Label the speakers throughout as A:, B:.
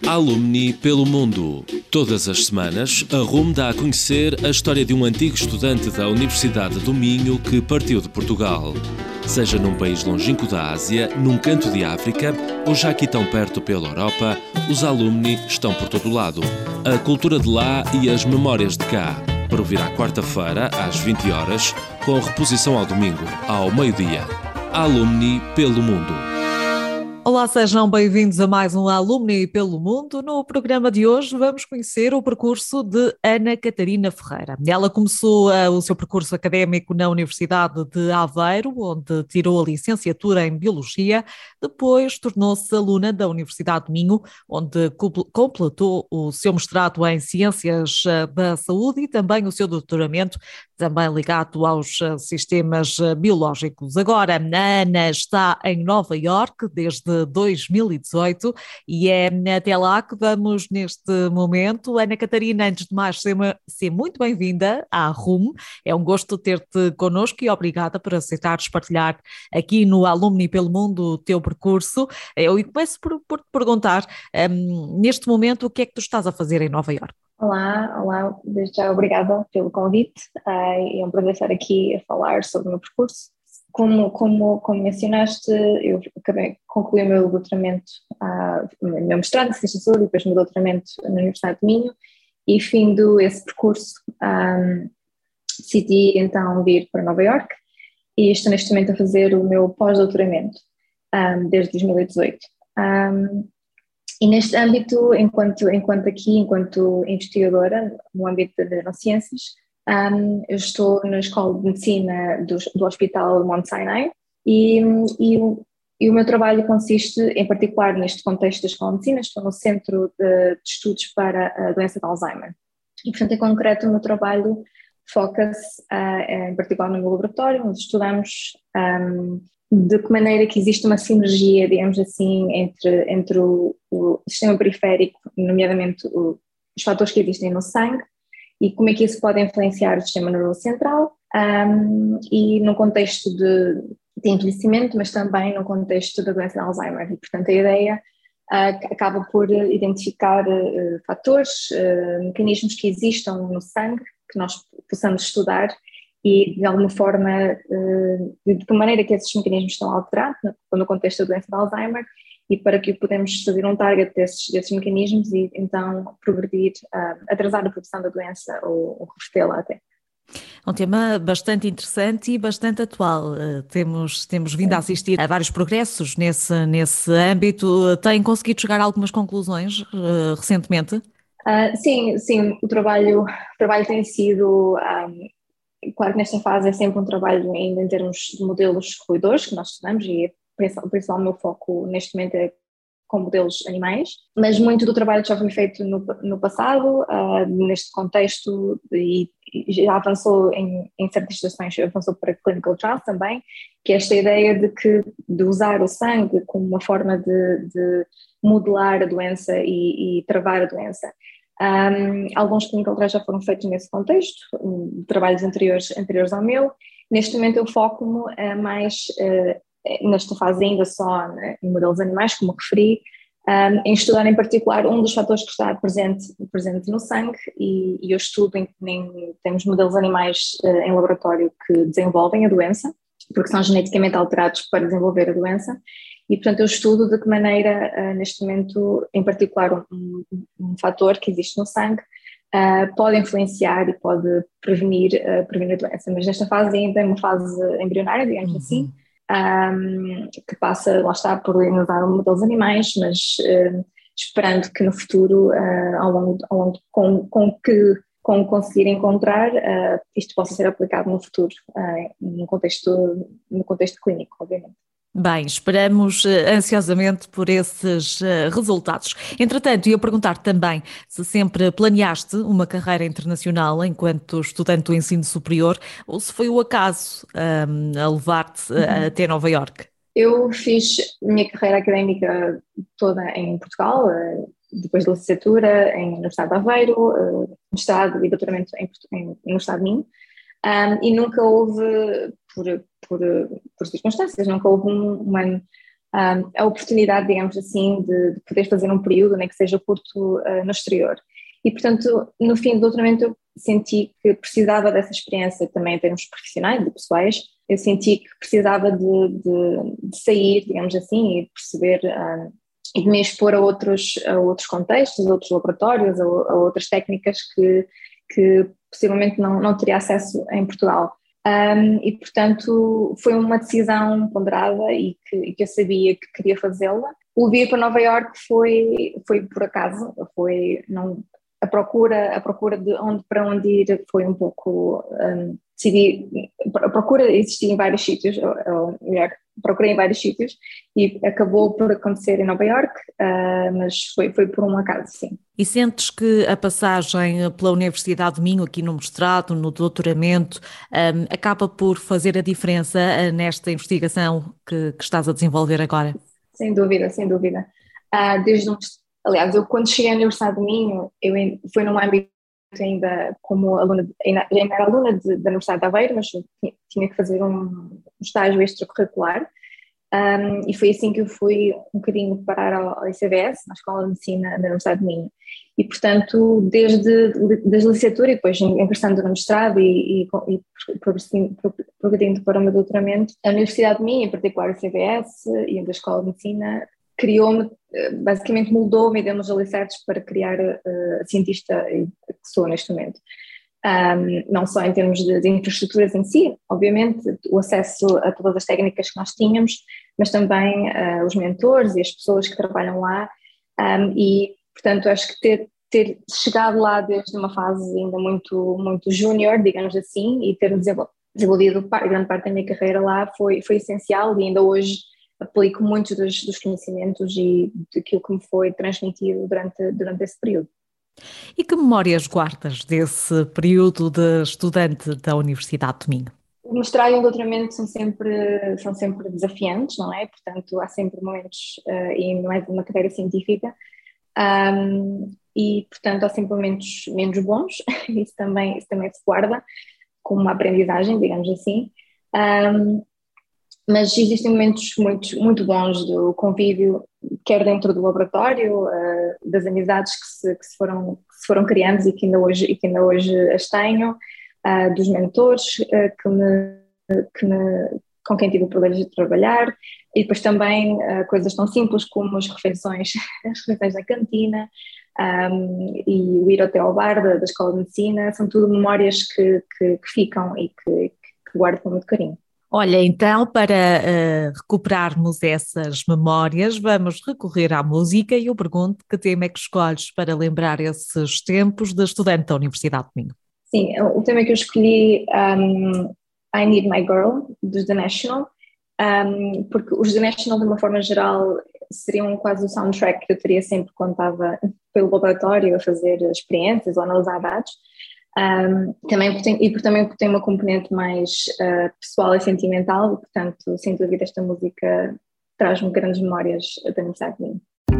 A: Alumni pelo mundo. Todas as semanas, a RUM dá a conhecer a história de um antigo estudante da Universidade do Minho que partiu de Portugal. Seja num país longínquo da Ásia, num canto de África ou já aqui tão perto pela Europa, os alumni estão por todo lado. A cultura de lá e as memórias de cá. Para ouvir à quarta-feira, às 20 horas, com reposição ao domingo, ao meio-dia. Alumni pelo mundo.
B: Olá, sejam bem-vindos a mais um Alumni pelo Mundo. No programa de hoje vamos conhecer o percurso de Ana Catarina Ferreira. Ela começou o seu percurso académico na Universidade de Aveiro, onde tirou a licenciatura em Biologia. Depois tornou-se aluna da Universidade de Minho, onde completou o seu mestrado em Ciências da Saúde e também o seu doutoramento, também ligado aos sistemas biológicos. Agora, a Ana está em Nova Iorque desde 2018 e é até lá que vamos neste momento. Ana Catarina, antes de mais, ser muito bem-vinda à RUM. É um gosto ter-te connosco e obrigada por aceitares partilhar aqui no Alumni pelo Mundo o teu percurso. Eu começo por te perguntar, neste momento, o que é que tu estás a fazer em Nova Iorque?
C: Olá, desde já obrigada pelo convite. É um prazer estar aqui a falar sobre o meu percurso. Como mencionaste, eu concluí o meu doutoramento, o meu mestrado em Ciências da Saúde e depois o meu doutoramento na Universidade de Minho, e findo esse percurso decidi então vir para Nova Iorque e estou neste momento a fazer o meu pós-doutoramento desde 2018. E neste âmbito, enquanto investigadora no âmbito das neurociências, eu estou na Escola de Medicina do Hospital Mount Sinai e o meu trabalho consiste, em particular neste contexto da Escola de Medicina, estou no Centro de Estudos para a Doença de Alzheimer. E, portanto, em concreto, o meu trabalho foca-se, em particular no meu laboratório, onde estudamos de que maneira que existe uma sinergia, digamos assim, entre o sistema periférico, nomeadamente os fatores que existem no sangue, e como é que isso pode influenciar o sistema nervoso central, e no contexto de envelhecimento, mas também no contexto da doença de Alzheimer. E, portanto, a ideia acaba por identificar fatores, mecanismos que existam no sangue, que nós possamos estudar e, de alguma forma, de que maneira que esses mecanismos estão alterados no contexto da doença de Alzheimer, e para que podemos fazer um target desses mecanismos e então progredir, atrasar a progressão da doença ou revertê-la até.
B: Um tema bastante interessante e bastante atual. Temos vindo a assistir a vários progressos nesse âmbito. Tem conseguido chegar a algumas conclusões recentemente?
C: Sim, o trabalho tem sido, claro que nesta fase é sempre um trabalho ainda em termos de modelos roedores que nós estudamos, e o principal meu foco neste momento é com modelos animais, mas muito do trabalho já foi feito no passado, neste contexto, e já avançou em certas situações, avançou para clinical trials também, que é esta ideia de usar o sangue como uma forma de modelar a doença e travar a doença. Alguns clinical trials já foram feitos nesse contexto, trabalhos anteriores ao meu. Neste momento eu foco-me mais nesta fase ainda só, né, em modelos animais, como referi, em estudar em particular um dos fatores que está presente no sangue, e eu estudo temos modelos animais em laboratório que desenvolvem a doença, porque são geneticamente alterados para desenvolver a doença, e portanto eu estudo de que maneira, neste momento, em particular um fator que existe no sangue, pode influenciar e pode prevenir a doença, mas nesta fase ainda é uma fase embrionária, digamos assim, que passa, lá está, por usar modelos animais, mas esperando que no futuro, com conseguir encontrar, isto possa ser aplicado no futuro, no contexto clínico, obviamente.
B: Bem, esperamos ansiosamente por esses resultados. Entretanto, ia perguntar também se sempre planeaste uma carreira internacional enquanto estudante do ensino superior, ou se foi o acaso a levar-te até Nova Iorque.
C: Eu fiz a minha carreira académica toda em Portugal, depois da licenciatura em Universidade de Aveiro, mestrado e doutoramento em Universidade de Minho, e nunca houve, por circunstâncias, nunca houve um ano a oportunidade, digamos assim, de poder fazer um período, nem que seja curto, no exterior. E, portanto, no fim do doutoramento eu senti que precisava dessa experiência também em termos profissionais e pessoais. Eu senti que precisava de sair, digamos assim, e de perceber e de me expor a outros contextos, a outros laboratórios, a outras técnicas que possivelmente não teria acesso em Portugal. E, portanto, foi uma decisão ponderada e que eu sabia que queria fazê-la. O vir para Nova Iorque foi por acaso, a procura de para onde ir foi um pouco, decidi, a procura existia em vários sítios, ou melhor, procurei em vários sítios e acabou por acontecer em Nova Iorque, mas foi por um acaso, sim.
B: E sentes que a passagem pela Universidade do Minho, aqui no mestrado, no doutoramento, acaba por fazer a diferença nesta investigação que estás a desenvolver agora? Sem dúvida,
C: sem dúvida. Aliás, eu quando cheguei à Universidade do Minho, foi num âmbito ainda como aluna, ainda era aluna da Universidade de Aveiro, mas tinha que fazer um estágio extracurricular, e foi assim que eu fui um bocadinho parar ao ICBS, na Escola de Medicina da Universidade de Minho. E, portanto, desde a licenciatura e depois ingressando no mestrado e progredindo para o meu doutoramento, a Universidade de Minho, em particular o ICBS e a Escola de Medicina, criou-me, basicamente moldou-me e deu-me os alicerces para criar a cientista que sou neste momento. Não só em termos de infraestruturas em si, obviamente, o acesso a todas as técnicas que nós tínhamos, mas também os mentores e as pessoas que trabalham lá, e, portanto, acho que ter chegado lá desde uma fase ainda muito, muito júnior, digamos assim, e ter desenvolvido grande parte da minha carreira lá foi essencial, e ainda hoje aplico muitos dos conhecimentos e daquilo que me foi transmitido durante esse período.
B: E que memórias guardas desse período de estudante da Universidade do Minho?
C: O mestrado e o doutoramento são sempre desafiantes, não é? Portanto, há sempre momentos, e não é de uma carreira científica, e, portanto, há sempre momentos menos bons, isso também se guarda como uma aprendizagem, digamos assim. Mas existem momentos muito, muito bons do convívio, quer dentro do laboratório, das amizades que se foram criando e que ainda hoje as tenho, dos mentores com quem tive o privilégio de trabalhar, e depois também coisas tão simples como as refeições na cantina, e o ir até ao bar da Escola de Medicina, são tudo memórias que ficam e que guardo com muito carinho.
B: Olha, então, para recuperarmos essas memórias, vamos recorrer à música e eu pergunto que tema é que escolhes para lembrar esses tempos de estudante da Universidade do Minho?
C: Sim, o tema que eu escolhi, I Need My Girl, dos The National, porque os The National, de uma forma geral, seriam quase o soundtrack que eu teria sempre quando estava pelo laboratório a fazer experiências ou analisar dados. Também porque tem uma componente mais pessoal e sentimental, e, portanto, sem dúvida, esta música traz-me grandes memórias da Universidade de Minho.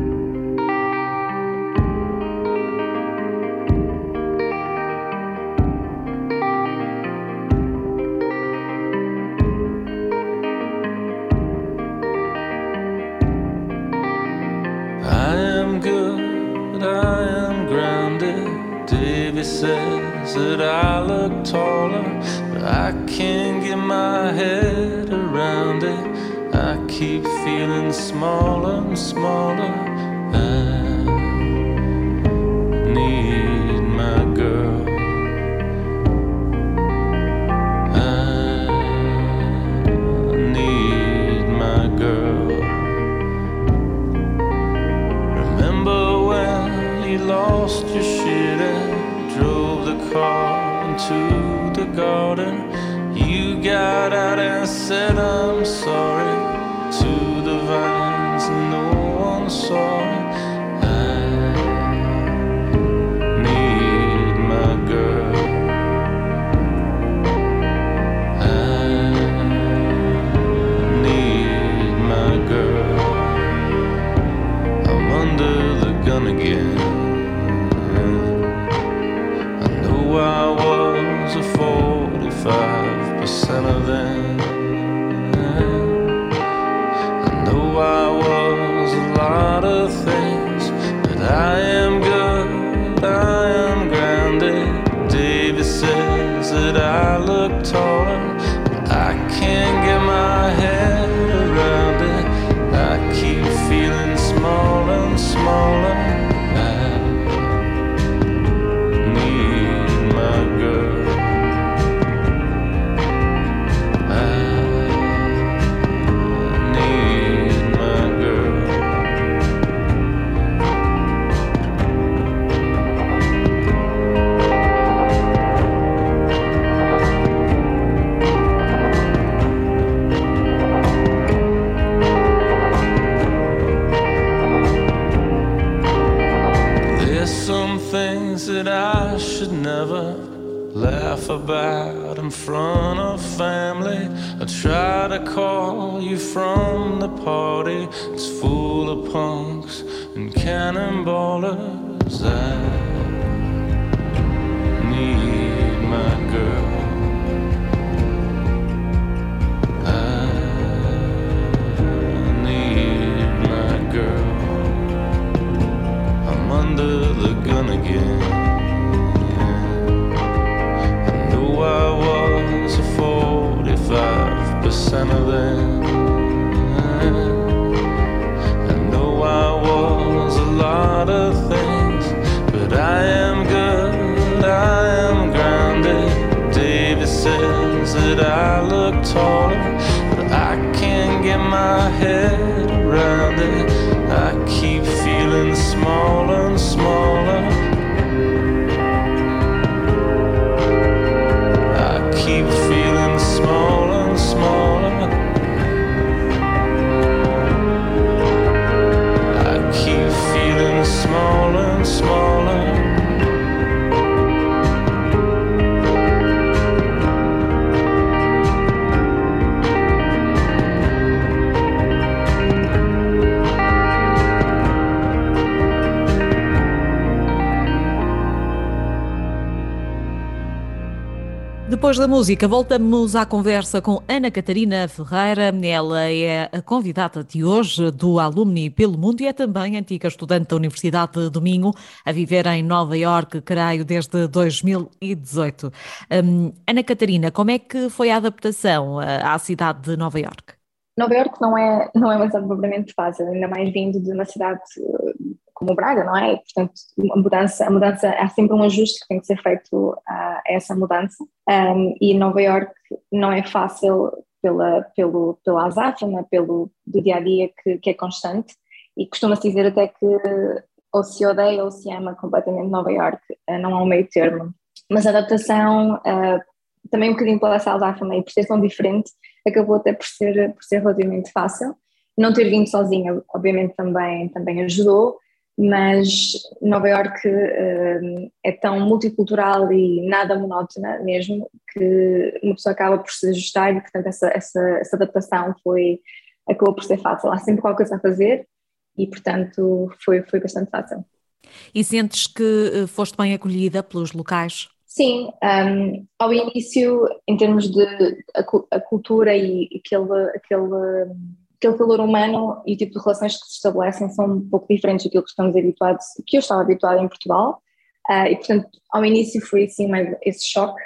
D: Says that I look taller, but I can't get my head around it. I keep feeling smaller and smaller. I need my girl. I need my girl. Remember when you lost your shit and drove the car into the garden? You got out and said I'm sorry to the vines, no one saw it. I need my girl. I need my girl. I'm under the gun again. I was a 45% of them. I know I I am good, I am grounded. Davis says that I look taller, but I can't get my head around it. I keep feeling small and smaller. That I should never laugh about in front of family. I try to call you from the party. It's full of punks and cannonballers. I need my girl. I need my girl. I'm under the gun again. I was 45% of them. I know I was a lot of things, but I am good, I am grounded. Davis says that I look taller, but I can't get my head around it. I keep feeling smaller and smaller. Keep feeling smaller and smaller. I keep feeling smaller and smaller.
B: Depois da música, voltamos à conversa com Ana Catarina Ferreira. Ela é a convidada de hoje do Alumni pelo Mundo e é também antiga estudante da Universidade do Minho, a viver em Nova Iorque, creio, desde 2018. Ana Catarina, como é que foi a adaptação à cidade de Nova Iorque?
C: Nova Iorque não é uma cidade propriamente fácil, ainda mais vindo de uma cidade como Braga, não é? Portanto, a mudança, há sempre um ajuste que tem que ser feito a essa mudança, e Nova Iorque não é fácil pela azáfama, do dia-a-dia que é constante, e costuma-se dizer até que ou se odeia ou se ama completamente Nova Iorque, não há um meio termo. Mas a adaptação, também um bocadinho pela essa azáfama e por ser tão diferente, acabou até por ser relativamente fácil. Não ter vindo sozinha, obviamente, também ajudou, mas Nova Iorque é tão multicultural e nada monótona mesmo, que uma pessoa acaba por se ajustar e, portanto, essa adaptação acabou por ser fácil. Há sempre qualquer coisa a fazer e, portanto, foi bastante fácil.
B: E sentes que foste bem acolhida pelos locais?
C: Sim, ao início, em termos de a cultura e aquele calor humano e o tipo de relações que se estabelecem são um pouco diferentes daquilo que estamos habituados, que eu estava habituada em Portugal, e portanto ao início foi assim mais esse choque,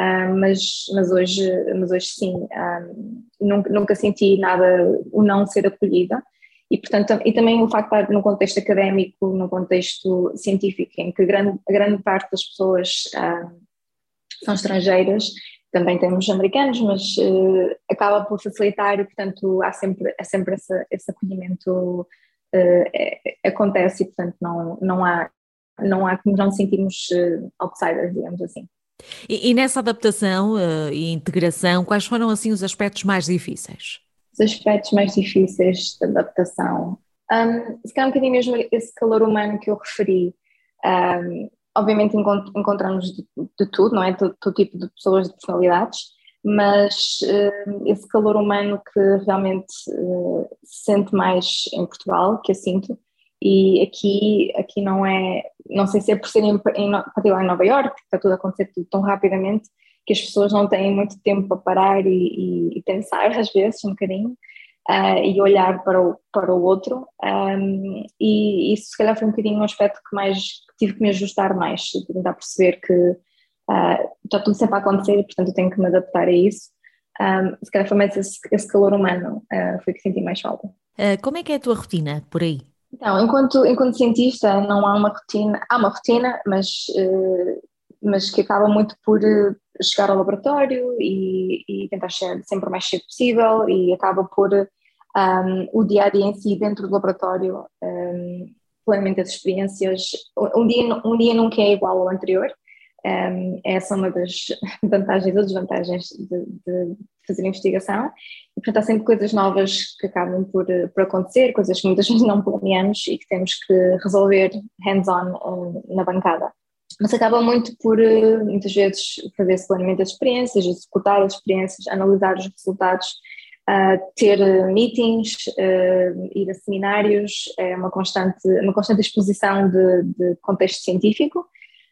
C: mas hoje sim, nunca senti nada o não ser acolhida, e portanto e também o facto de estar num contexto académico, num contexto científico em que a grande parte das pessoas são estrangeiras. Também temos americanos, mas acaba por facilitar e, portanto, há sempre esse acolhimento acontece e, portanto, não há como não nos sentirmos outsiders, digamos assim.
B: E nessa adaptação e integração, quais foram, assim, os aspectos mais difíceis?
C: Os aspectos mais difíceis de adaptação, se calhar um bocadinho mesmo esse calor humano que eu referi. Obviamente encontramos de tudo, não é? Todo tipo de pessoas, de personalidades, mas esse calor humano que realmente se sente mais em Portugal, que eu sinto, e aqui não sei se é por ser em particular em Nova Iorque, que está tudo a acontecer tudo tão rapidamente, que as pessoas não têm muito tempo para parar e pensar às vezes um bocadinho, e olhar para o outro, e isso se calhar foi um bocadinho um aspecto que tive que me ajustar mais, tentar perceber que está tudo sempre a acontecer e portanto eu tenho que me adaptar a isso. Se calhar foi mais esse calor humano, foi que senti mais falta.
B: Como é que é a tua rotina por aí?
C: Então, enquanto cientista não há uma rotina, há uma rotina, mas que acaba muito por chegar ao laboratório e tentar chegar sempre o mais cedo possível, e acaba por o dia a dia em si dentro do laboratório, plenamente as experiências. Um dia nunca é igual ao anterior. Essa é uma das vantagens ou desvantagens de fazer investigação, e portanto há sempre coisas novas que acabam por acontecer, coisas que muitas vezes não planeamos e que temos que resolver hands-on na bancada. Mas acaba muito por, muitas vezes, fazer esse planeamento das experiências, executar as experiências, analisar os resultados, ter meetings, ir a seminários, é uma constante exposição de contexto científico.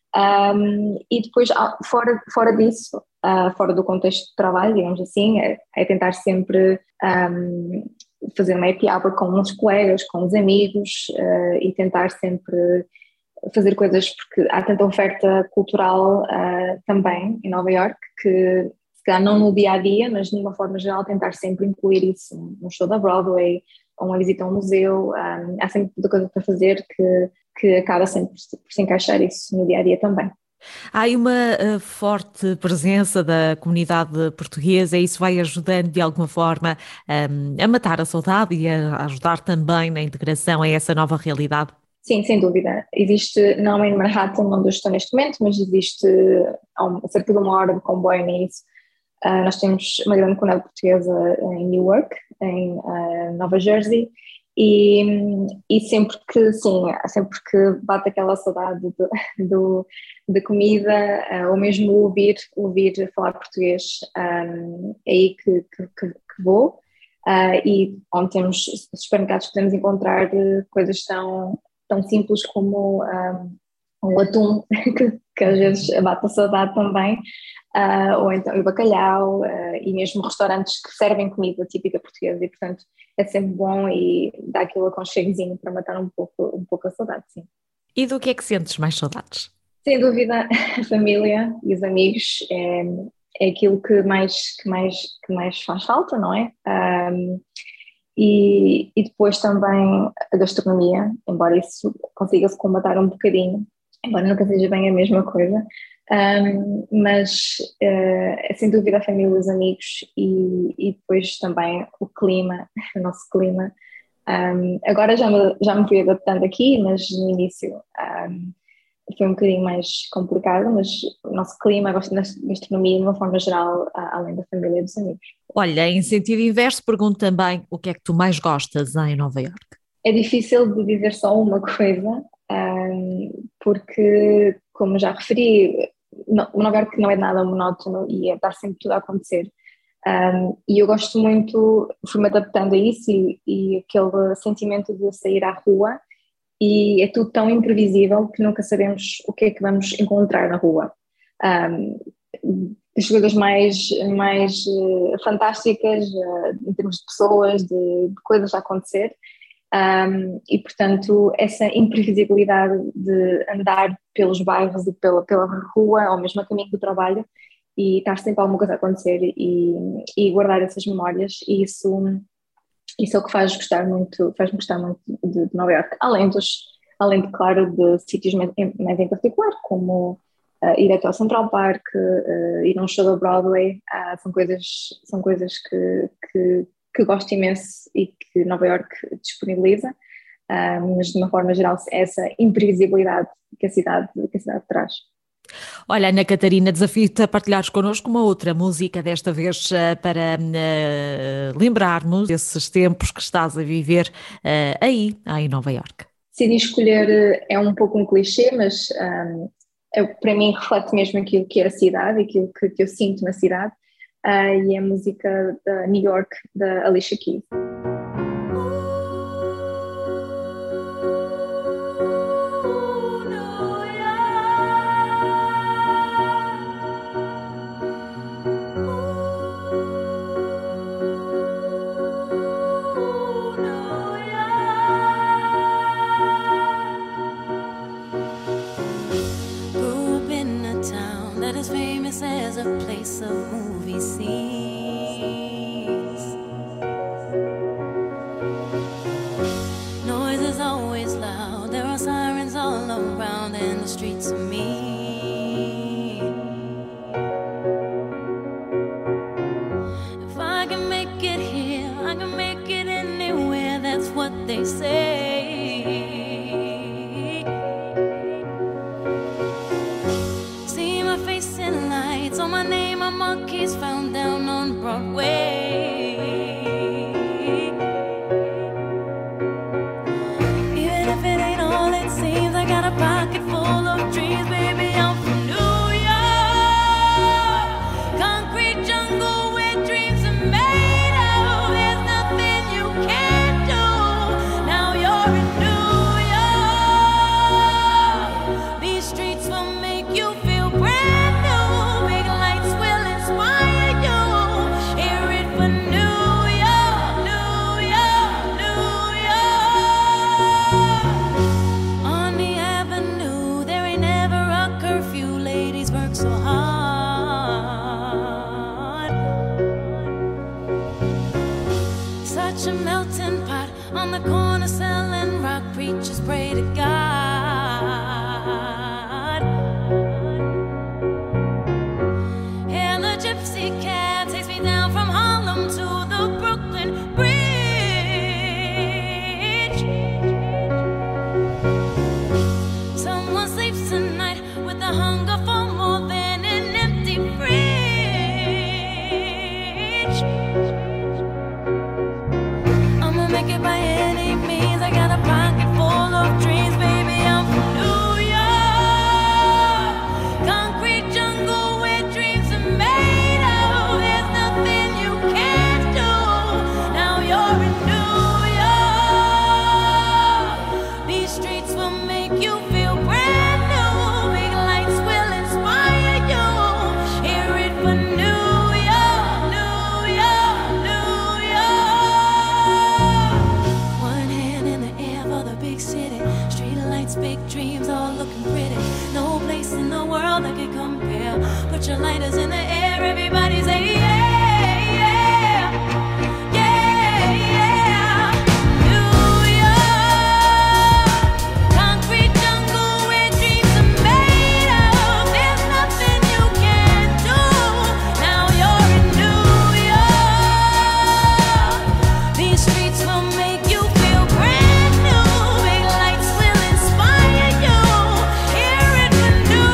C: E depois, fora disso, fora do contexto de trabalho, digamos assim, é tentar sempre fazer uma happy hour com os colegas, com os amigos, e tentar sempre fazer coisas, porque há tanta oferta cultural também em Nova Iorque, que se calhar não no dia a dia, mas de uma forma geral tentar sempre incluir isso, um show da Broadway, ou uma visita a um museu. Há sempre muita coisa para fazer que acaba sempre por se encaixar isso no dia a dia também.
B: Há aí uma forte presença da comunidade portuguesa, e isso vai ajudando de alguma forma a matar a saudade e a ajudar também na integração a essa nova realidade?
C: Sim, sem dúvida. Existe, não em Manhattan, onde eu estou neste momento, mas existe a cerca de 1 hora de comboio nisso. Nós temos uma grande comunidade portuguesa em Newark, em Nova Jersey, e sempre que bate aquela saudade da comida, ou mesmo ouvir falar português, é aí que vou. E onde temos supermercados, podemos encontrar coisas tão simples como um atum, que às vezes bate a saudade também, ou então o bacalhau, e mesmo restaurantes que servem comida típica portuguesa, e portanto é sempre bom e dá aquele aconchegozinho para matar um pouco a saudade, sim.
B: E do que é que sentes mais saudades?
C: Sem dúvida, a família e os amigos é aquilo que mais faz falta, não é? E depois também a gastronomia, embora isso consiga-se combater um bocadinho, embora nunca seja bem a mesma coisa, mas é sem dúvida a família e os amigos, e depois também o clima, o nosso clima. Agora já me fui adaptando aqui, mas no início foi um bocadinho mais complicado, mas o nosso clima, gosto da gastronomia de uma forma geral, além da família e dos amigos.
B: Olha, em sentido inverso, pergunto também o que é que tu mais gostas em Nova Iorque?
C: É difícil de dizer só uma coisa, porque, como já referi, Nova Iorque não é nada monótono e está sempre tudo a acontecer. E eu gosto muito, fui-me adaptando a isso, e aquele sentimento de sair à rua, e é tudo tão imprevisível que nunca sabemos o que é que vamos encontrar na rua. As coisas mais fantásticas, em termos de pessoas, de coisas a acontecer, e portanto essa imprevisibilidade de andar pelos bairros e pela rua, ou mesmo a caminho do trabalho, e estar sempre alguma coisa a acontecer, e guardar essas memórias, e isso é o que faz-me gostar muito de Nova Iorque, além de, claro, de sítios mais em particular, como ir até ao Central Park, ir a um show da Broadway. São coisas que gosto imenso e que Nova Iorque disponibiliza, mas de uma forma geral essa imprevisibilidade que a cidade traz.
B: Olha, Ana Catarina, desafio-te a partilhares connosco uma outra música, desta vez para lembrarmos desses tempos que estás a viver aí em Nova Iorque.
C: Decidi escolher, é um pouco um clichê, mas para mim reflete mesmo aquilo que é a cidade, aquilo que eu sinto na cidade, e é a música da New York, da Alicia Keys.
E: is a place of movie scenes. Noise is always loud, there are sirens all around, and the streets are mean. If I can make it here, I can make it anywhere, that's what they say. See my face in lights, on my name a monkey's found down on Broadway. Even if it ain't all it seems, I got a pocket full of dreams, baby, I'm from New York. Concrete jungle where dreams are made of, there's nothing you can't do. Now you're in New York. These streets will make you feel brand new. Big lights will inspire you. Hear it for New York, New York, New York. On the avenue, there ain't never a curfew. Ladies work so hard. Such a melting pot on the corner selling rock. Preachers pray to God. And the gypsy cab takes me down from Harlem to the Brooklyn Bridge. Someone sleeps tonight with the hunger for more than an empty fridge. I'ma make it by any means, I got a pocket full of dreams, baby, I'm from New York. Concrete jungle where dreams are made of, there's nothing you can't do. Now you're in New York. These streets will make you feel brand new. Big lights will inspire you. Hear it for New York, New York, New York. One hand in the air for the big city. Street lights, big dreams, all looking pretty. No place in the world that can compare. Put your lighters in the air, everybody say yeah, yeah, yeah, yeah. New York, concrete jungle where dreams are made of. There's nothing you can't do. Now you're in New York. These streets will make you feel brand new. Big lights will inspire you. Hear it for New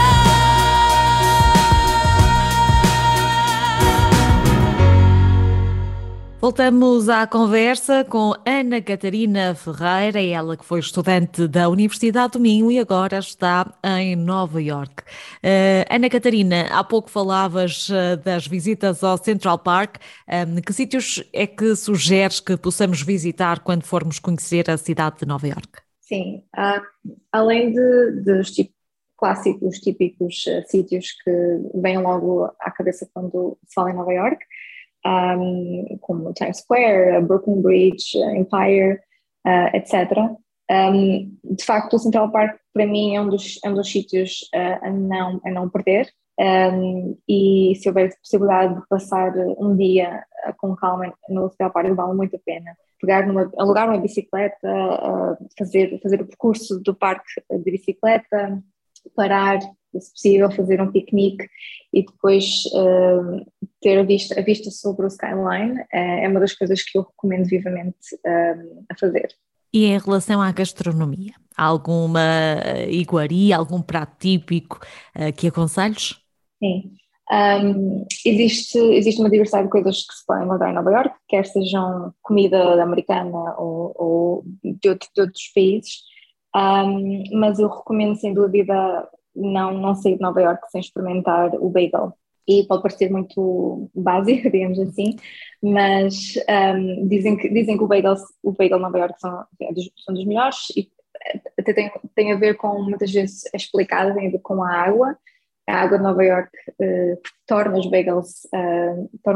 E: York.
B: Voltamos à conversa com Ana Catarina Ferreira, ela que foi estudante da Universidade do Minho e agora está em Nova Iorque. Ana Catarina, há pouco falavas das visitas ao Central Park. Que sítios é que sugeres que possamos visitar quando formos conhecer a cidade de Nova Iorque?
C: Sim, além dos clássicos, típicos sítios que vêm logo à cabeça quando se fala em Nova Iorque, como Times Square, Brooklyn Bridge, Empire, etc. De facto, o Central Park para mim é um dos sítios a não perder, e se houver possibilidade de passar um dia com calma no Central Park, vale muito a pena. Alugar uma bicicleta, fazer o percurso do parque de bicicleta, parar, se possível, fazer um piquenique e depois ter a vista sobre o skyline é uma das coisas que eu recomendo vivamente a fazer.
B: E em relação à gastronomia, há alguma iguaria, algum prato típico que aconselhes?
C: Sim. Existe uma diversidade de coisas que se podem encontrar em Nova Iorque, quer sejam comida americana ou de outros países, mas eu recomendo sem dúvida não sair de Nova Iorque sem experimentar o bagel. E pode parecer muito básico, digamos assim, mas dizem que o bagel de Nova Iorque são dos melhores, e até tem a ver com, muitas vezes é explicado, tem a ver com a água. A água de Nova Iorque torna os bagels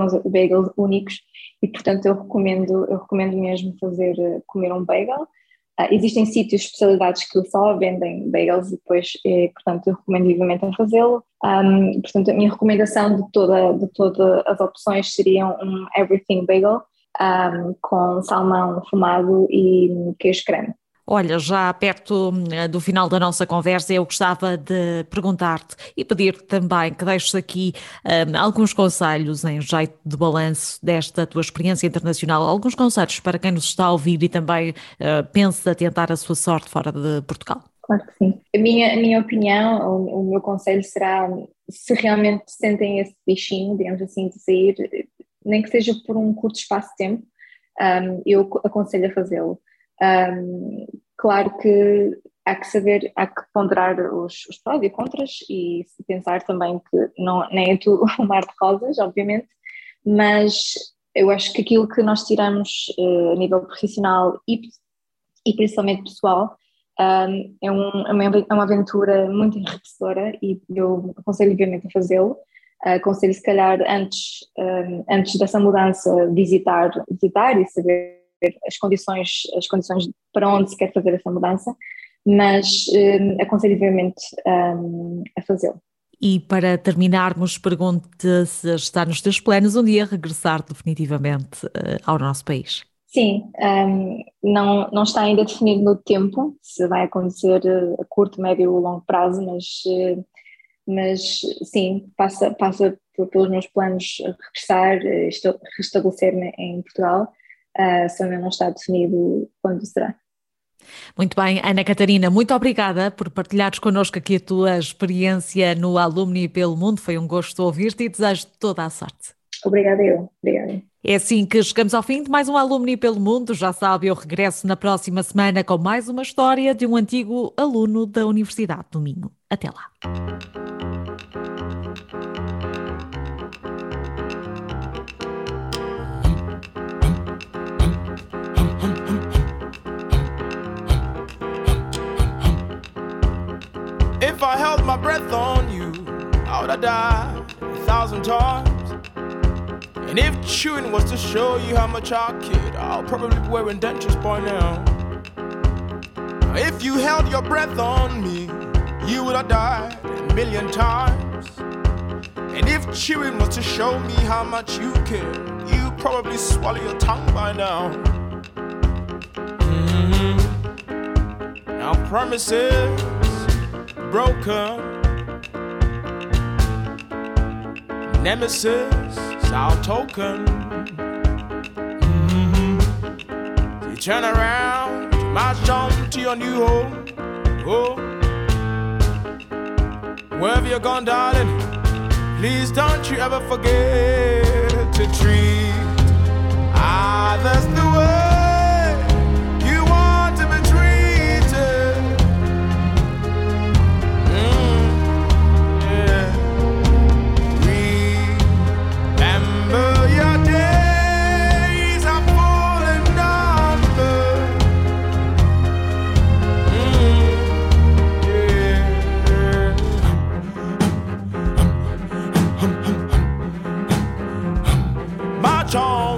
C: únicos, e portanto eu recomendo mesmo comer um bagel. Existem sítios especializados que só vendem bagels e depois, portanto, eu recomendo vivamente a fazê-lo. Portanto, a minha recomendação de todas as opções seriam um Everything Bagel com salmão fumado e queijo creme.
B: Olha, já perto do final da nossa conversa, eu gostava de perguntar-te e pedir-te também que deixes aqui alguns conselhos em jeito de balanço desta tua experiência internacional, alguns conselhos para quem nos está a ouvir e também pensa tentar a sua sorte fora de Portugal.
C: Claro que sim. A minha opinião, o meu conselho será, se realmente sentem esse bichinho, digamos assim, de sair, nem que seja por um curto espaço de tempo, eu aconselho a fazê-lo. Claro que há que ponderar os prós e contras e pensar também que nem é tudo um mar de rosas, obviamente, mas eu acho que aquilo que nós tiramos a nível profissional e principalmente pessoal é uma aventura muito enriquecedora e eu aconselho obviamente a fazê-lo. Aconselho se calhar antes dessa mudança visitar e saber as condições para onde se quer fazer essa mudança, mas aconselho vivamente a fazê-lo.
B: E para terminarmos, pergunto-te se está nos teus planos um dia regressar definitivamente ao nosso país.
C: Sim, não está ainda definido no tempo, se vai acontecer a curto, médio ou longo prazo, mas sim, passa pelos meus planos regressar, restabelecer-me em Portugal. Só ainda não está definido quando será.
B: Muito bem, Ana Catarina, muito obrigada por partilhares connosco aqui a tua experiência no Alumni pelo Mundo. Foi um gosto ouvir-te e desejo toda a sorte.
C: Obrigada.
B: É assim que chegamos ao fim de mais um Alumni pelo Mundo. Já sabe, eu regresso na próxima semana com mais uma história de um antigo aluno da Universidade do Minho. Até lá.
D: If I held my breath on you, I would have died 1,000 times. And if chewing was to show you how much I kid, I'll probably be wearing dentures by now. If you held your breath on me, you would have died 1,000,000 times. And if chewing was to show me how much you care, you'd probably swallow your tongue by now. Now promises broken, nemesis our token. You turn around, you march on to your new home. Oh, wherever you're gone, darling, please don't you ever forget to treat others the way you want to be treated. Yeah. Remember your days are full and numbered. March on.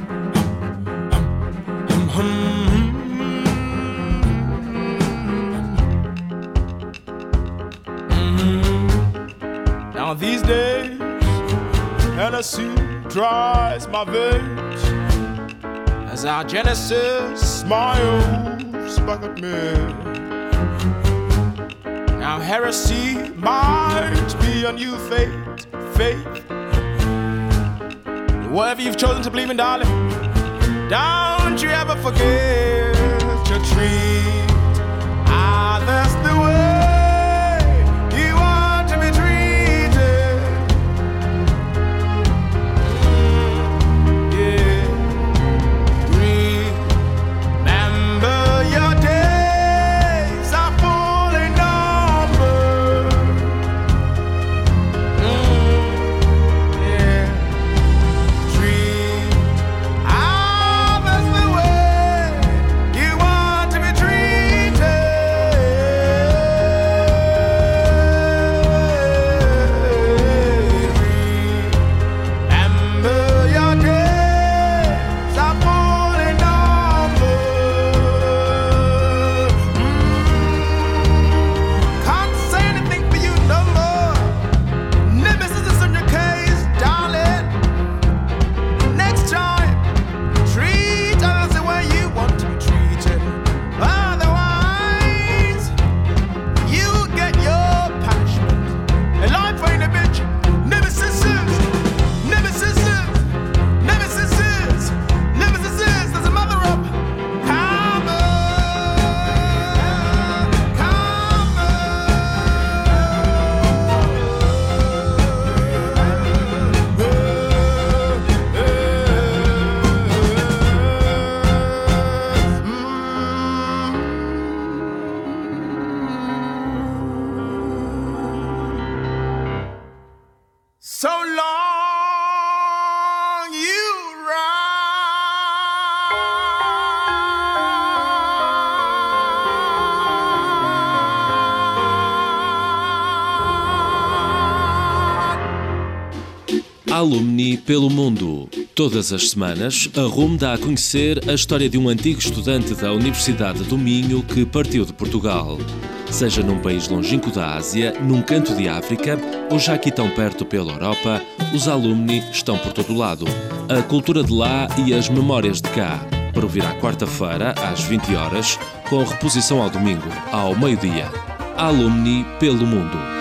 D: Now these days, Hennessy dries my veins as our Genesis smiles back at me. Now heresy might be a new faith. Whatever you've chosen to believe in, darling, don't you ever forget to treat others the way you want to be treated. Yeah. Remember your days are full and numbered. Yeah. Treat others the way you want to be treated.
F: So long you
A: Alumni pelo mundo. Todas as semanas, a RUM dá a conhecer a história de um antigo estudante da Universidade do Minho que partiu de Portugal. Seja num país longínquo da Ásia, num canto de África ou já aqui tão perto pela Europa, os alumni estão por todo lado. A cultura de lá e as memórias de cá. Para ouvir à quarta-feira, às 20 horas, com reposição ao domingo, ao meio-dia. Alumni pelo mundo.